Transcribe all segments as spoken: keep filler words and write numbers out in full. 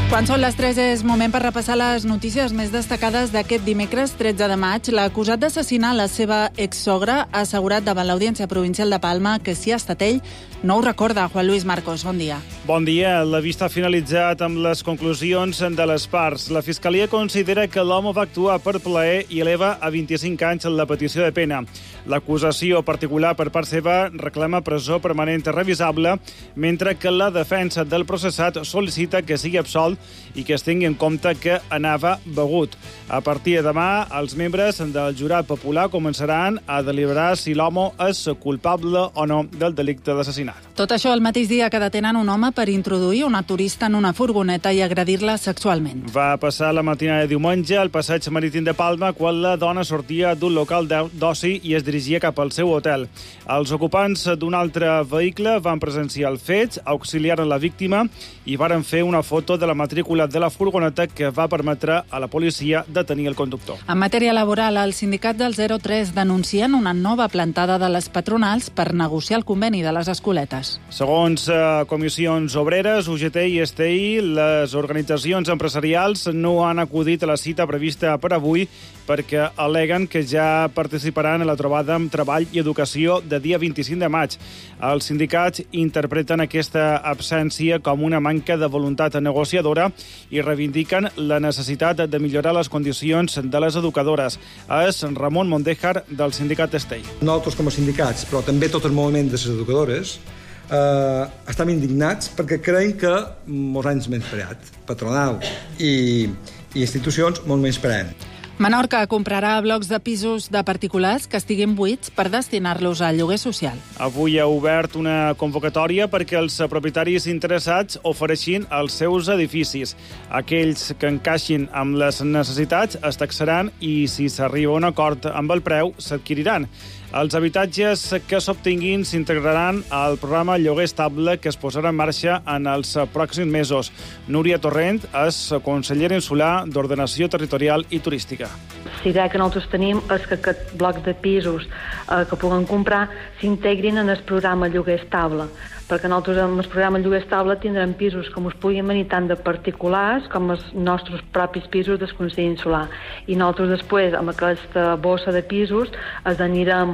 Quan són les tres és moment per repassar les notícies més destacades d'aquest dimecres tretze de maig. L'acusat d'assassinar la seva exsogra ha assegurat davant l'Audiència Provincial de Palma que si ha estat ell, no ho recorda. Juan Luis Marcos, bon dia. Bon dia. La vista ha finalitzat amb les conclusions de les parts. La Fiscalia considera que l'home va actuar per plaer i eleva a vint-i-cinc anys la petició de pena. L'acusació particular per part seva reclama presó permanent revisable, mentre que la defensa del processat sol·licita que sigui absolt i que es tingui en compte que anava begut. A partir de demà, els membres del jurat popular començaran a deliberar si l'home és culpable o no del delicte d'assassinat. Tot això el mateix dia que detenen un home per introduir una turista en una furgoneta i agredir-la sexualment. Va passar la matinada de diumenge al passeig marítim de Palma quan la dona sortia d'un local d'oci i es dirigia cap al seu hotel. Els ocupants d'un altre vehicle van presenciar el fet, auxiliaren la víctima i varen fer una foto de la matrícula de la furgoneta que va permetre a la policia detenir el conductor. En matèria laboral, el sindicat del zero tres denuncien una nova plantada de les patronals per negociar el conveni de les escoletes. Segons eh, comissions obreres, U G T i S T I, les organitzacions empresarials no han acudit a la cita prevista per avui perquè al·leguen que ja participaran en la trobada amb Treball i Educació de dia vint-i-cinc de maig. Els sindicats interpreten aquesta absència com una manca de voluntat negociadora i reivindiquen la necessitat de millorar les condicions de les educadores. És Ramon Mondejar, del sindicat S T I. Nosaltres, com a sindicats, però també tot el moviment de les educadores, eh, estem indignats perquè creiem que molts anys menyspreat, patronal i, i institucions molt menyspreant. Menorca comprarà blocs de pisos de particulars que estiguin buits per destinar-los al lloguer social. Avui ha obert una convocatòria perquè els propietaris interessats ofereixin els seus edificis. Aquells que encaixin amb les necessitats es taxaran i, si s'arriba a un acord amb el preu, s'adquiriran. Els habitatges que s'obtinguin s'integraran al programa Lloguer Estable que es posarà en marxa en els pròxims mesos. Núria Torrent és consellera insular d'Ordenació Territorial i Turística. La idea que nosaltres tenim és que aquests blocs de pisos eh, que puguen comprar s'integrin en el programa Lloguer Estable, perquè nosaltres amb el programa Lloguer Estable tindrem pisos com us puguin venir tant de particulars com els nostres propis pisos del Consell Insular. I nosaltres després, amb aquesta bossa de pisos, els anirem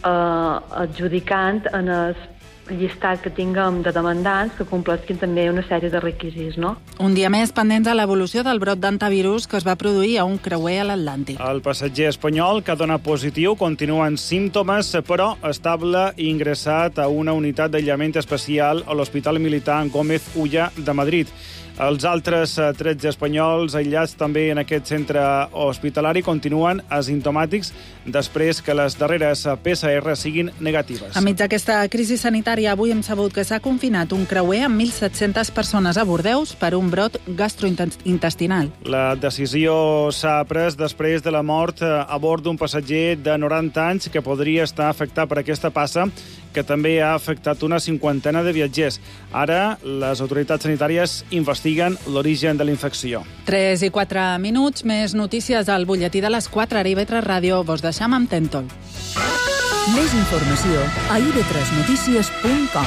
eh, adjudicant en el llistat que tinguem de demandants que compleixin també una sèrie de requisits, no? Un dia més pendents a l'evolució del brot d'antivirus que es va produir a un creuer a l'Atlàntic. El passatger espanyol, que ha donat positiu, continua amb símptomes, però estable i ingressat a una unitat d'aïllament especial a l'Hospital Militar Gómez Ulla de Madrid. Els altres tretze espanyols aïllats també en aquest centre hospitalari continuen asimptomàtics després que les darreres P C R siguin negatives. Enmig d'aquesta crisi sanitària, avui hem sabut que s'ha confinat un creuer amb mil set-centes persones a Bordeus per un brot gastrointestinal. La decisió s'ha pres després de la mort a bord d'un passatger de noranta anys que podria estar afectat per aquesta passa, que també ha afectat una cinquantena de viatgers. Ara, les autoritats sanitàries investiguen l'origen de la infecció. tres i quatre minuts, més notícies al butlletí de les quatre a I V tres Ràdio. Vos deixam amb Tentol. Més informació a i ve tres notícies punt com.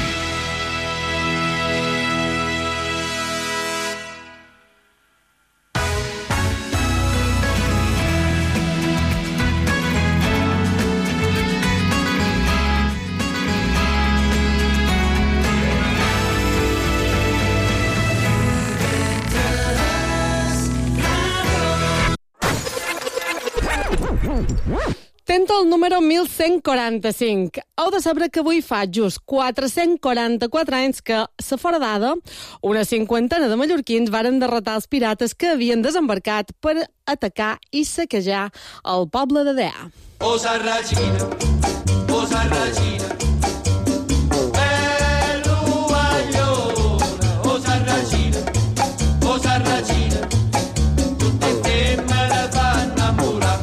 Tento el número mil cent quaranta-cinc. Heu de saber que avui fa just quatre-cents quaranta-quatre anys que, a Foradada, una cinquantena de mallorquins varen derrotar els pirates que havien desembarcat per atacar i saquejar el poble de Dea. O Sarracina, o Sarracina, o Sarracina, o Sarracina, tutti te me ne fanno innamorar.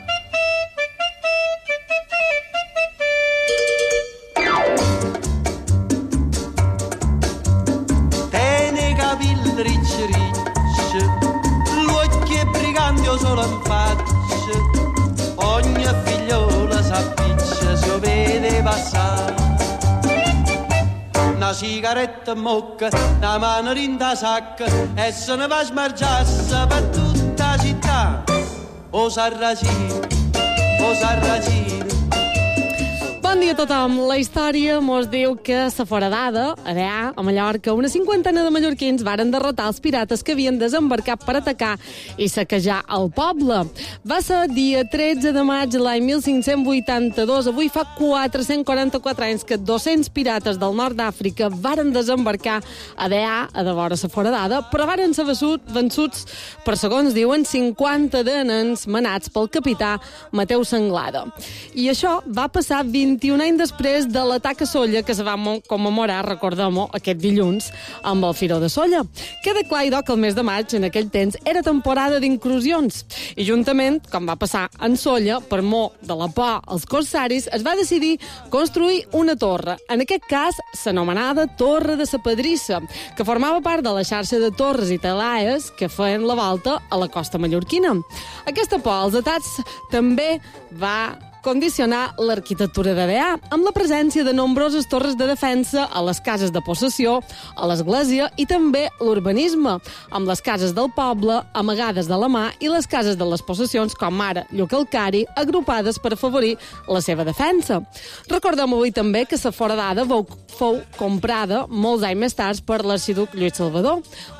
Tieni capelli ricci ricci, l'occhio è brigante o solo in faccia, ogni figliola s'appiccia, si vede passare. una sigaretta in bocca, una mano in da sacca e se ne va a smargiarsi per tutta la città. O Sarracino, o Sarracino. Bon dia a tothom. La història mos diu que la foradada, a Deà, a Mallorca, una cinquantena de mallorquins varen derrotar els pirates que havien desembarcat per atacar i saquejar el poble. Va ser dia tretze de maig de l'any mil cinc-cents vuitanta-dos. Avui fa quatre-cents quaranta-quatre anys que dos-cents pirates del nord d'Àfrica varen desembarcar a Deà, a devora la foradada, però varen ser vençuts per, segons diuen, cinquanta de nens manats pel capità Mateu Sanglada. I això va passar vint-i-un anys després de l'atac a Sóller, que se va commemorar, recordem-ho, aquest dilluns, amb el Firó de Sóller. Queda clar, idò, que el mes de maig, en aquell temps, era temporada d'incursions. I juntament, com va passar en Sóller, per mor de la por als corsaris, es va decidir construir una torre. En aquest cas, s'anomenada Torre de la Pedrissa, que formava part de la xarxa de torres i talaes que feien la volta a la costa mallorquina. Aquesta por als atacs també va condicionar l'arquitectura de Deà, amb la presència de nombroses torres de defensa a les cases de possessió, a l'església i també l'urbanisme, amb les cases del poble amagades de la mà i les cases de les possessions, com ara Llocalcari, agrupades per afavorir la seva defensa. Recordem avui també que la foradada fou comprada molts anys més tard per l'arxiduc Lluís Salvador.